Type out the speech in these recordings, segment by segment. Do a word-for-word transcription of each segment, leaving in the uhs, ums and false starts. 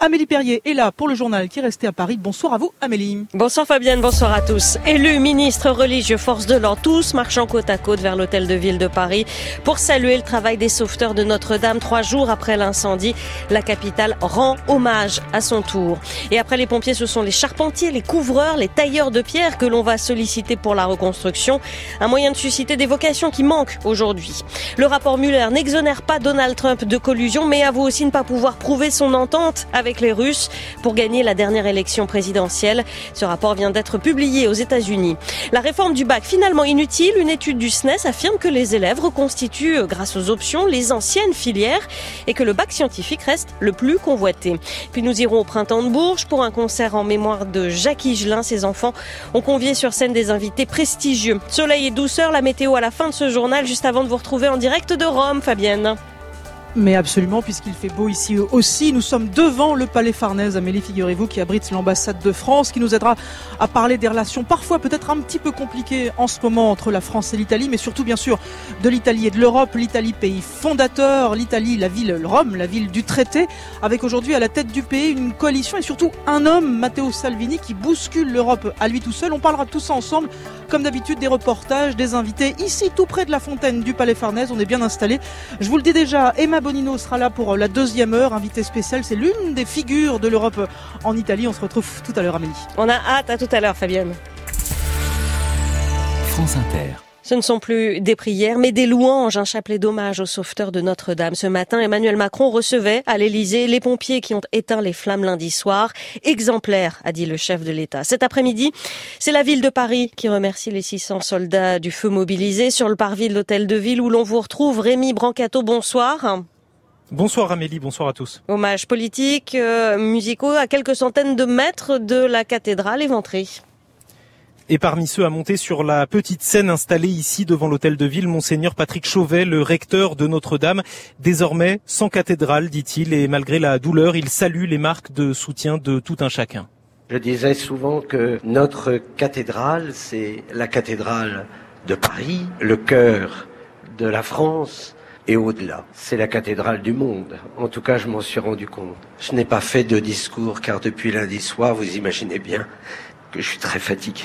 Amélie Perrier est là pour le journal qui est resté à Paris. Bonsoir à vous Amélie. Bonsoir Fabienne, bonsoir à tous. Élus, ministres, religieux, forces de l'ordre, tous marchant côte à côte vers l'hôtel de ville de Paris pour saluer le travail des sauveteurs de Notre-Dame. Trois jours après l'incendie, la capitale rend hommage à son tour. Et après les pompiers, ce sont les charpentiers, les couvreurs, les tailleurs de pierre que l'on va solliciter pour la reconstruction. Un moyen de susciter des vocations qui manquent aujourd'hui. Le rapport Mueller n'exonère pas Donald Trump de collusion, mais avoue aussi ne pas pouvoir prouver son entente avec les Russes pour gagner la dernière élection présidentielle. Ce rapport vient d'être publié aux États-Unis. La réforme du bac, finalement inutile, une étude du S N E S affirme que les élèves reconstituent, grâce aux options, les anciennes filières et que le bac scientifique reste le plus convoité. Puis nous irons au Printemps de Bourges pour un concert en mémoire de Jacques Higelin. Ses enfants ont convié sur scène des invités prestigieux. Soleil et douceur, la météo à la fin de ce journal, juste avant de vous retrouver en direct de Rome, Fabienne. Mais absolument, puisqu'il fait beau ici aussi. Nous sommes devant le Palais Farnèse, Amélie, figurez-vous, qui abrite l'ambassade de France, qui nous aidera à parler des relations parfois peut-être un petit peu compliquées en ce moment entre la France et l'Italie, mais surtout bien sûr de l'Italie et de l'Europe. L'Italie, pays fondateur, l'Italie, la ville, Rome, la ville du traité, avec aujourd'hui à la tête du pays une coalition et surtout un homme, Matteo Salvini, qui bouscule l'Europe à lui tout seul. On parlera de tout ça ensemble, comme d'habitude, des reportages, des invités, ici tout près de la fontaine du Palais Farnèse. On est bien installé. Je vous le dis déjà, Emma Bonino sera là pour la deuxième heure, invité spécial. C'est l'une des figures de l'Europe en Italie. On se retrouve tout à l'heure, Amélie. On a hâte, à tout à l'heure, Fabienne. France Inter. Ce ne sont plus des prières, mais des louanges, un chapelet d'hommage aux sauveteurs de Notre-Dame. Ce matin, Emmanuel Macron recevait à l'Élysée les pompiers qui ont éteint les flammes lundi soir. Exemplaire, a dit le chef de l'État. Cet après-midi, c'est la ville de Paris qui remercie les six cents soldats du feu mobilisés sur le parvis de l'hôtel de ville où l'on vous retrouve. Rémi Brancato, bonsoir. Bonsoir Amélie, bonsoir à tous. Hommages politiques, euh, musicaux à quelques centaines de mètres de la cathédrale éventrée. Et parmi ceux à monter sur la petite scène installée ici devant l'hôtel de ville, Monseigneur Patrick Chauvet, le recteur de Notre-Dame, désormais sans cathédrale, dit-il, et malgré la douleur, il salue les marques de soutien de tout un chacun. Je disais souvent que notre cathédrale, c'est la cathédrale de Paris, le cœur de la France et au-delà. C'est la cathédrale du monde. En tout cas, je m'en suis rendu compte. Je n'ai pas fait de discours car depuis lundi soir, vous imaginez bien que je suis très fatigué.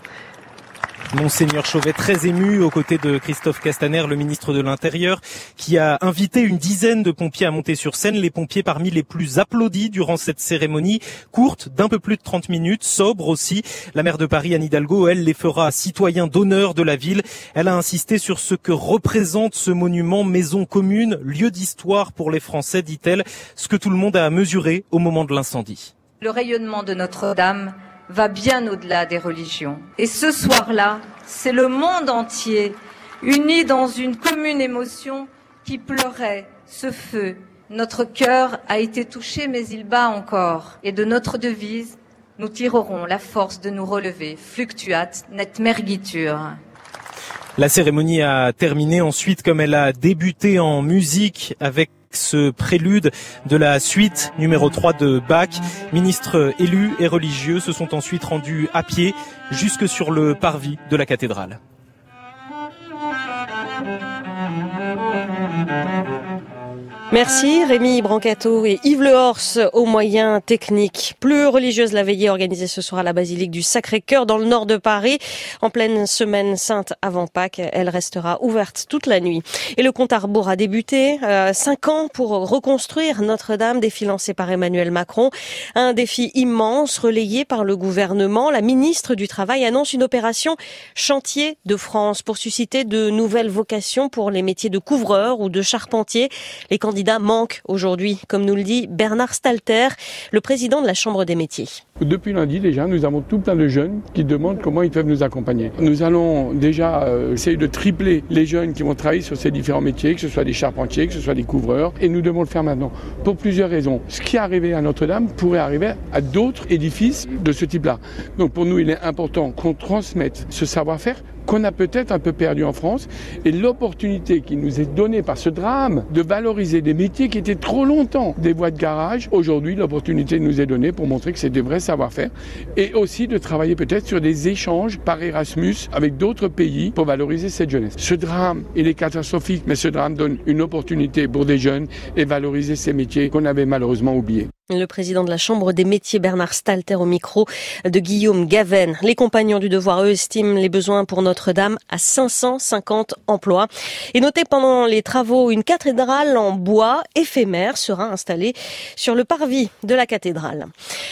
Monseigneur Chauvet très ému aux côtés de Christophe Castaner, le ministre de l'Intérieur, qui a invité une dizaine de pompiers à monter sur scène. Les pompiers parmi les plus applaudis durant cette cérémonie, courte d'un peu plus de trente minutes, sobre aussi. La maire de Paris, Anne Hidalgo, elle les fera citoyens d'honneur de la ville. Elle a insisté sur ce que représente ce monument, maison commune, lieu d'histoire pour les Français, dit-elle, ce que tout le monde a mesuré au moment de l'incendie. Le rayonnement de Notre-Dame va bien au-delà des religions. Et ce soir-là, c'est le monde entier, uni dans une commune émotion, qui pleurait ce feu. Notre cœur a été touché, mais il bat encore. Et de notre devise, nous tirerons la force de nous relever. Fluctuat, net mergitur. La cérémonie a terminé ensuite comme elle a débuté en musique avec ce prélude de la suite numéro trois de Bach. Ministres élus et religieux se sont ensuite rendus à pied jusque sur le parvis de la cathédrale. Merci Rémi Brancato et Yves Lehorst aux moyens techniques. Plus religieuse, la veillée organisée ce soir à la basilique du Sacré-Cœur dans le nord de Paris. En pleine semaine sainte avant Pâques, elle restera ouverte toute la nuit. Et le compte à rebours a débuté. Euh, cinq ans pour reconstruire Notre-Dame, défi lancé par Emmanuel Macron. Un défi immense relayé par le gouvernement. La ministre du Travail annonce une opération chantier de France pour susciter de nouvelles vocations pour les métiers de couvreur ou de charpentier. Les candidats manquent aujourd'hui, comme nous le dit Bernard Stalter, le président de la Chambre des métiers. Depuis lundi déjà, nous avons tout plein de jeunes qui demandent comment ils peuvent nous accompagner. Nous allons déjà euh, essayer de tripler les jeunes qui vont travailler sur ces différents métiers, que ce soit des charpentiers, que ce soit des couvreurs, et nous devons le faire maintenant pour plusieurs raisons. Ce qui est arrivé à Notre-Dame pourrait arriver à d'autres édifices de ce type-là. Donc pour nous, il est important qu'on transmette ce savoir-faire qu'on a peut-être un peu perdu en France, et l'opportunité qui nous est donnée par ce drame de valoriser des métiers qui étaient trop longtemps des voies de garage, aujourd'hui l'opportunité nous est donnée pour montrer que c'est des vrais savoir-faire, et aussi de travailler peut-être sur des échanges par Erasmus avec d'autres pays pour valoriser cette jeunesse. Ce drame, il est catastrophique, mais ce drame donne une opportunité pour des jeunes et valoriser ces métiers qu'on avait malheureusement oubliés. Le président de la Chambre des métiers, Bernard Stalter, au micro de Guillaume Gaven. Les compagnons du devoir, eux, estiment les besoins pour Notre-Dame à cinq cent cinquante emplois. Et notez pendant les travaux, une cathédrale en bois éphémère sera installée sur le parvis de la cathédrale.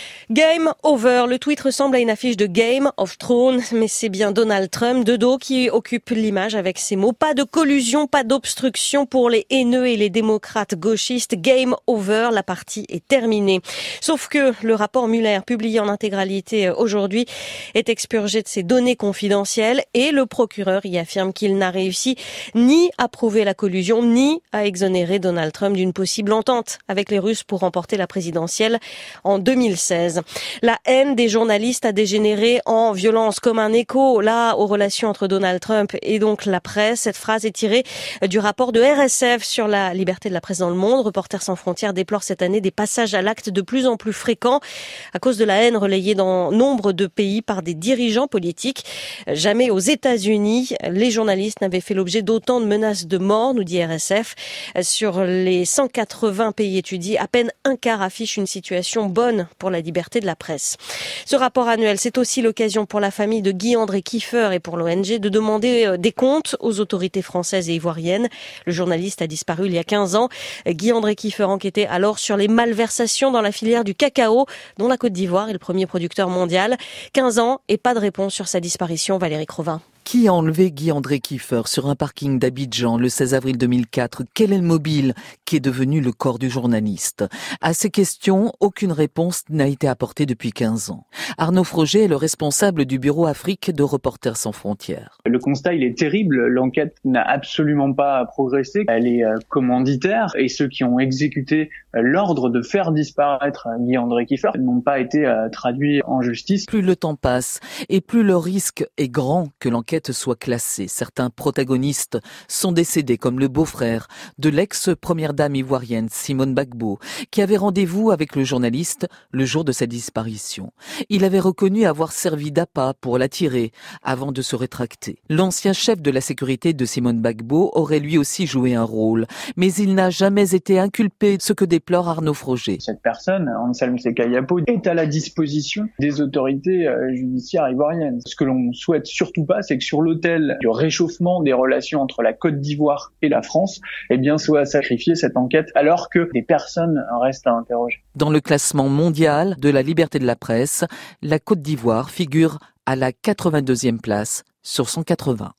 Game over. Le tweet ressemble à une affiche de Game of Thrones, mais c'est bien Donald Trump de dos qui occupe l'image avec ces mots. Pas de collusion, pas d'obstruction pour les haineux et les démocrates gauchistes. Game over. La partie est terminée. Sauf que le rapport Mueller, publié en intégralité aujourd'hui, est expurgé de ses données confidentielles et le procureur y affirme qu'il n'a réussi ni à prouver la collusion, ni à exonérer Donald Trump d'une possible entente avec les Russes pour remporter la présidentielle en deux mille seize. La haine des journalistes a dégénéré en violence, comme un écho là aux relations entre Donald Trump et donc la presse. Cette phrase est tirée du rapport de R S F sur la liberté de la presse dans le monde. Reporters sans frontières déplore cette année des passages à l'acte de plus en plus fréquents à cause de la haine relayée dans nombre de pays par des dirigeants politiques. Jamais aux États-Unis, les journalistes n'avaient fait l'objet d'autant de menaces de mort, nous dit R S F. Sur les cent quatre-vingts pays étudiés, à peine un quart affiche une situation bonne pour la liberté de la presse. Ce rapport annuel, c'est aussi l'occasion pour la famille de Guy-André Kieffer et pour l'O N G de demander des comptes aux autorités françaises et ivoiriennes. Le journaliste a disparu il y a quinze ans. Guy-André Kieffer enquêtait alors sur les malversations dans la filière du cacao, dont la Côte d'Ivoire est le premier producteur mondial. quinze ans et pas de réponse sur sa disparition, Valérie Crovin. Qui a enlevé Guy-André Kieffer sur un parking d'Abidjan le seize avril deux mille quatre? Quel est le mobile qui est devenu le corps du journaliste? À ces questions, aucune réponse n'a été apportée depuis quinze ans. Arnaud Froger est le responsable du bureau Afrique de Reporters sans frontières. Le constat, il est terrible. L'enquête n'a absolument pas progressé. Elle est commanditaire et ceux qui ont exécuté l'ordre de faire disparaître Guy-André Kieffer n'ont pas été traduits en justice. Plus le temps passe et plus le risque est grand que l'enquête soit classée. Certains protagonistes sont décédés, comme le beau-frère de l'ex-première dame ivoirienne Simone Gbagbo, qui avait rendez-vous avec le journaliste le jour de sa disparition. Il avait reconnu avoir servi d'appât pour l'attirer avant de se rétracter. L'ancien chef de la sécurité de Simone Gbagbo aurait lui aussi joué un rôle, mais il n'a jamais été inculpé, ce que déplore Arnaud Froger. Cette personne, Anselme Sekayapo, est à la disposition des autorités judiciaires ivoiriennes. Ce que l'on souhaite surtout pas, c'est que sur l'autel du réchauffement des relations entre la Côte d'Ivoire et la France, eh bien, soit sacrifier cette enquête alors que des personnes restent à interroger. Dans le classement mondial de la liberté de la presse, la Côte d'Ivoire figure à la quatre-vingt-deuxième place sur cent quatre-vingts.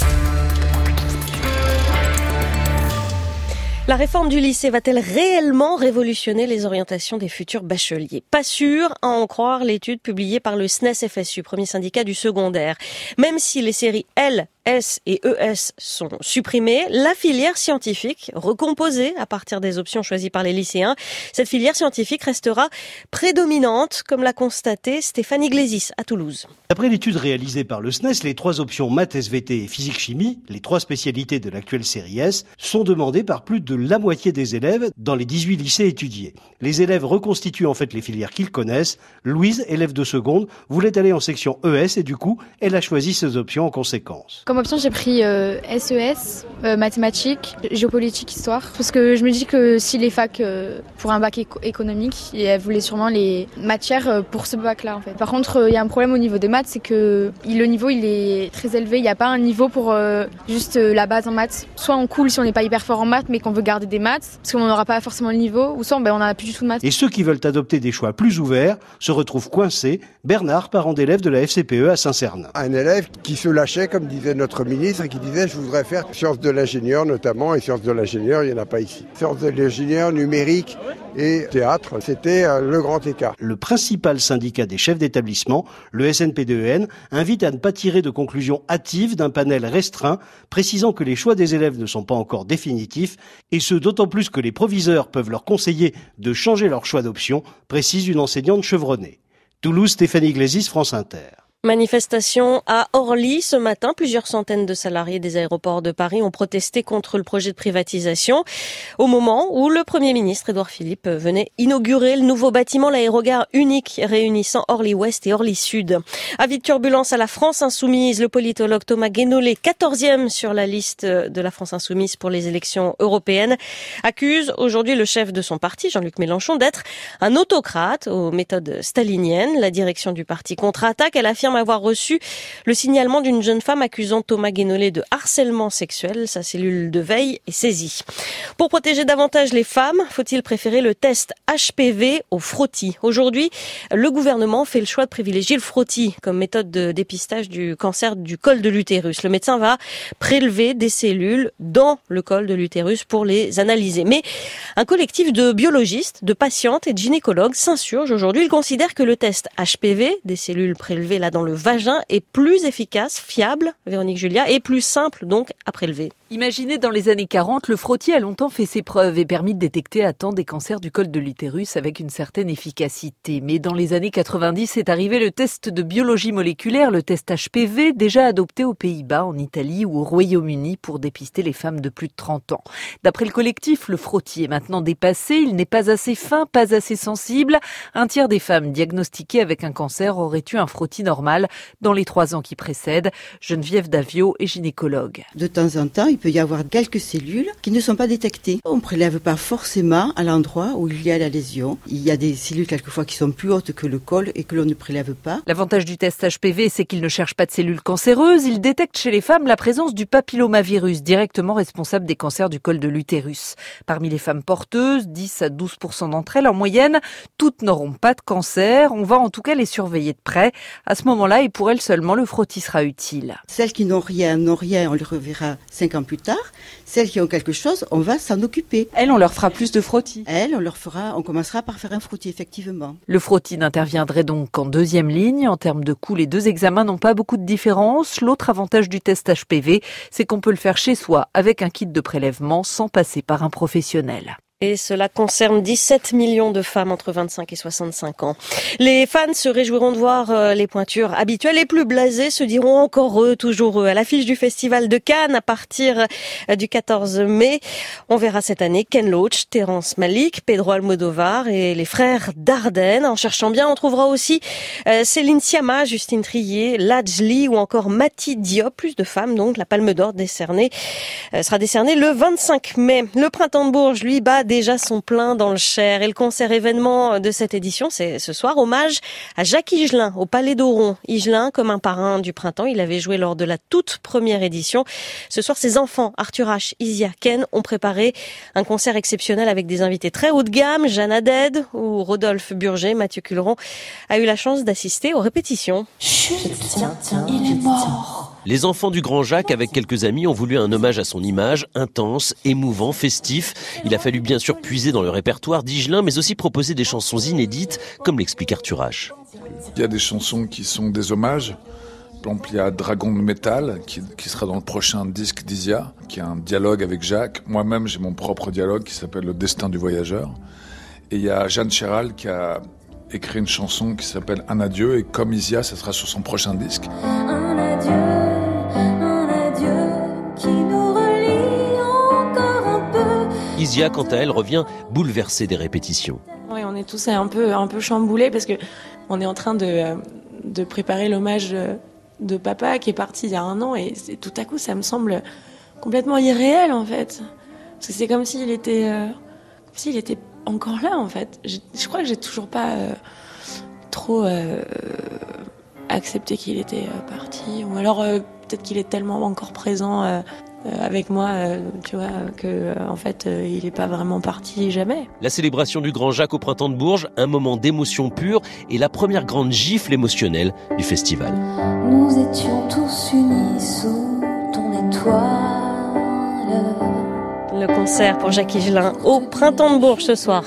La réforme du lycée va-t-elle réellement révolutionner les orientations des futurs bacheliers? Pas sûr, à en croire l'étude publiée par le S N E S F S U, premier syndicat du secondaire. Même si les séries L, S et E S sont supprimées, la filière scientifique, recomposée à partir des options choisies par les lycéens, cette filière scientifique restera prédominante, comme l'a constaté Stéphanie Glésis à Toulouse. D'après l'étude réalisée par le S N E S, les trois options maths, S V T et physique-chimie, les trois spécialités de l'actuelle série S, sont demandées par plus de la moitié des élèves dans les dix-huit lycées étudiés. Les élèves reconstituent en fait les filières qu'ils connaissent. Louise, élève de seconde, voulait aller en section E S et du coup, elle a choisi ses options en conséquence. Comme option, j'ai pris euh, S E S, euh, mathématiques, géopolitique, histoire. Parce que je me dis que si les facs euh, pour un bac éco- économique, et elles voulaient sûrement les matières euh, pour ce bac-là en fait. Par contre, il euh, y a un problème au niveau des maths, c'est que le niveau il est très élevé. Il n'y a pas un niveau pour euh, juste euh, la base en maths. Soit on coule si on n'est pas hyper fort en maths, mais qu'on veut garder des maths, parce qu'on n'aura pas forcément le niveau, ou soit ben, on n'en a plus du tout de maths. Et ceux qui veulent adopter des choix plus ouverts se retrouvent coincés. Bernard, parent d'élève de la F C P E à Saint-Cernin. Un élève qui se lâchait, comme disait notre ministre, qui disait je voudrais faire sciences de l'ingénieur notamment, et sciences de l'ingénieur, il n'y en a pas ici. Sciences de l'ingénieur, numérique et théâtre, c'était le grand écart. Le principal syndicat des chefs d'établissement, le S N P D E N, invite à ne pas tirer de conclusions hâtives d'un panel restreint, précisant que les choix des élèves ne sont pas encore définitifs, et ce d'autant plus que les proviseurs peuvent leur conseiller de changer leur choix d'option, précise une enseignante chevronnée. Toulouse, Stéphanie Glésis, France Inter. Manifestation à Orly ce matin. Plusieurs centaines de salariés des aéroports de Paris ont protesté contre le projet de privatisation au moment où le Premier ministre Édouard Philippe venait inaugurer le nouveau bâtiment, l'aérogare unique réunissant Orly-Ouest et Orly-Sud. Avis de turbulence à la France Insoumise, le politologue Thomas Guénolé, quatorzième sur la liste de la France Insoumise pour les élections européennes, accuse aujourd'hui le chef de son parti, Jean-Luc Mélenchon, d'être un autocrate aux méthodes staliniennes. La direction du parti contre-attaque. Elle affirme avoir reçu le signalement d'une jeune femme accusant Thomas Guénolé de harcèlement sexuel. Sa cellule de veille est saisie. Pour protéger davantage les femmes, faut-il préférer le test H P V au frottis? Aujourd'hui, le gouvernement fait le choix de privilégier le frottis comme méthode de dépistage du cancer du col de l'utérus. Le médecin va prélever des cellules dans le col de l'utérus pour les analyser. Mais un collectif de biologistes, de patientes et de gynécologues s'insurge aujourd'hui. Ils considèrent que le test H P V, des cellules prélevées là dans le vagin, est plus efficace, fiable, Véronique Julia, et plus simple donc à prélever. Imaginez dans les années quarante, le frottis a longtemps fait ses preuves et permis de détecter à temps des cancers du col de l'utérus avec une certaine efficacité. Mais dans les années quatre-vingt-dix est arrivé le test de biologie moléculaire, le test H P V, déjà adopté aux Pays-Bas, en Italie ou au Royaume-Uni pour dépister les femmes de plus de trente ans. D'après le collectif, le frottis est maintenant dépassé, il n'est pas assez fin, pas assez sensible. Un tiers des femmes diagnostiquées avec un cancer auraient eu un frottis normal dans les trois ans qui précèdent. Geneviève Davio est gynécologue. De temps en temps, il peut y avoir quelques cellules qui ne sont pas détectées. On ne prélève pas forcément à l'endroit où il y a la lésion. Il y a des cellules quelquefois qui sont plus hautes que le col et que l'on ne prélève pas. L'avantage du test H P V, c'est qu'il ne cherche pas de cellules cancéreuses. Il détecte chez les femmes la présence du papillomavirus, directement responsable des cancers du col de l'utérus. Parmi les femmes porteuses, dix à douze pour cent d'entre elles en moyenne, toutes n'auront pas de cancer. On va en tout cas les surveiller de près. À ce moment-là, et pour elles seulement, le frottis sera utile. Celles qui n'ont rien, n'ont rien, on les reverra cinq ans plus tard. Celles qui ont quelque chose, on va s'en occuper. Elles, on leur fera plus de frottis. Elles, on leur fera, on commencera par faire un frottis, effectivement. Le frottis n'interviendrait donc qu'en deuxième ligne. En termes de coût, les deux examens n'ont pas beaucoup de différence. L'autre avantage du test H P V, c'est qu'on peut le faire chez soi avec un kit de prélèvement sans passer par un professionnel. Et cela concerne dix-sept millions de femmes entre vingt-cinq et soixante-cinq ans. Les fans se réjouiront de voir les pointures habituelles. Les plus blasés se diront encore eux, toujours eux. À l'affiche du Festival de Cannes, à partir du quatorze mai, on verra cette année Ken Loach, Terrence Malick, Pedro Almodovar et les frères Dardenne. En cherchant bien, on trouvera aussi Céline Sciamma, Justine Triet, Lajli ou encore Mati Diop. Plus de femmes, donc la Palme d'Or décernée sera décernée le vingt-cinq mai. Le Printemps de Bourges, lui, bat déjà son plein dans le Cher. Et le concert événement de cette édition, c'est ce soir, hommage à Jacques Higelin au Palais d'Auron. Higelin, comme un parrain du printemps, il avait joué lors de la toute première édition. Ce soir, ses enfants, Arthur H, Isia, Ken, ont préparé un concert exceptionnel avec des invités très haut de gamme, Jeanne Haddad ou Rodolphe Burger. Mathieu Culeron a eu la chance d'assister aux répétitions. Chut, tiens, tiens, il est mort. Les enfants du Grand Jacques, avec quelques amis, ont voulu un hommage à son image, intense, émouvant, festif. Il a fallu bien sûr puiser dans le répertoire d'Higelin, mais aussi proposer des chansons inédites, comme l'explique Arthur H. Il y a des chansons qui sont des hommages. Par exemple, il y a Dragon de métal, qui, qui sera dans le prochain disque d'Isia, qui a un dialogue avec Jacques. Moi-même, j'ai mon propre dialogue qui s'appelle Le destin du voyageur. Et il y a Jeanne Chéral qui a écrit une chanson qui s'appelle Un adieu, et comme Isia, ça sera sur son prochain disque. Un adieu. Isia, quant à elle, revient bouleversée des répétitions. Oui, on est tous un peu, un peu chamboulés parce que on est en train de, de préparer l'hommage de papa qui est parti il y a un an et tout à coup ça me semble complètement irréel en fait. Parce que c'est comme s'il était, euh, comme s'il était encore là en fait. Je, je crois que j'ai toujours pas euh, trop euh, accepté qu'il était euh, parti. Ou alors euh, peut-être qu'il est tellement encore présent euh, avec moi, euh, tu vois, que euh, en fait, euh, il n'est pas vraiment parti jamais. La célébration du Grand Jacques au Printemps de Bourges, un moment d'émotion pure et la première grande gifle émotionnelle du festival. Nous étions tous unis sous ton étoile. Le concert pour Jacques Higelin au Printemps de Bourges ce soir.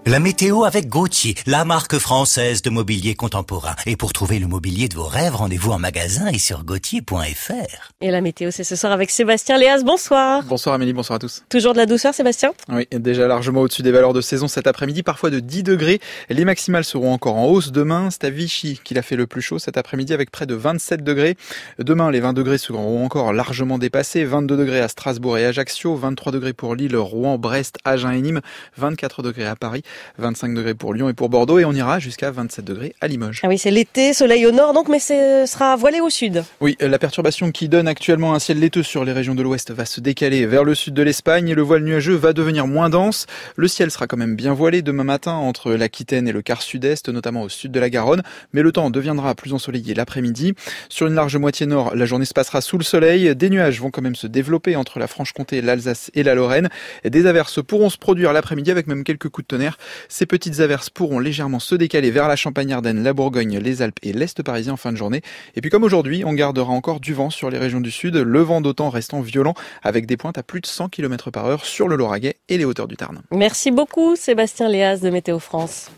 La météo avec Gauthier, la marque française de mobilier contemporain. Et pour trouver le mobilier de vos rêves, rendez-vous en magasin et sur gauthier point f r. Et la météo, c'est ce soir avec Sébastien Léas. Bonsoir. Bonsoir Amélie, bonsoir à tous. Toujours de la douceur, Sébastien ? Oui, déjà largement au-dessus des valeurs de saison cet après-midi, parfois de dix degrés. Les maximales seront encore en hausse demain. C'est à Vichy qu'il a fait le plus chaud cet après-midi avec près de vingt-sept degrés. Demain, les vingt degrés seront encore largement dépassés. vingt-deux degrés à Strasbourg et Ajaccio, vingt-trois degrés pour Lille, Rouen, Brest, Agen et Nîmes, vingt-quatre degrés à Paris, vingt-cinq degrés pour Lyon et pour Bordeaux, et on ira jusqu'à vingt-sept degrés à Limoges. Ah oui, c'est l'été, soleil au nord donc, mais ce sera voilé au sud. Oui, la perturbation qui donne actuellement un ciel laiteux sur les régions de l'ouest va se décaler vers le sud de l'Espagne et le voile nuageux va devenir moins dense. Le ciel sera quand même bien voilé demain matin entre l'Aquitaine et le quart sud-est, notamment au sud de la Garonne, mais le temps deviendra plus ensoleillé l'après-midi. Sur une large moitié nord, la journée se passera sous le soleil. Des nuages vont quand même se développer entre la Franche-Comté, l'Alsace et la Lorraine. Des averses pourront se produire l'après-midi avec même quelques coups de tonnerre. Ces petites averses pourront légèrement se décaler vers la Champagne-Ardenne, la Bourgogne, les Alpes et l'Est parisien en fin de journée. Et puis comme aujourd'hui, on gardera encore du vent sur les régions du sud, le vent d'autant restant violent avec des pointes à plus de cent kilomètres par heure sur le Lauragais et les hauteurs du Tarn. Merci beaucoup Sébastien Léas de Météo France.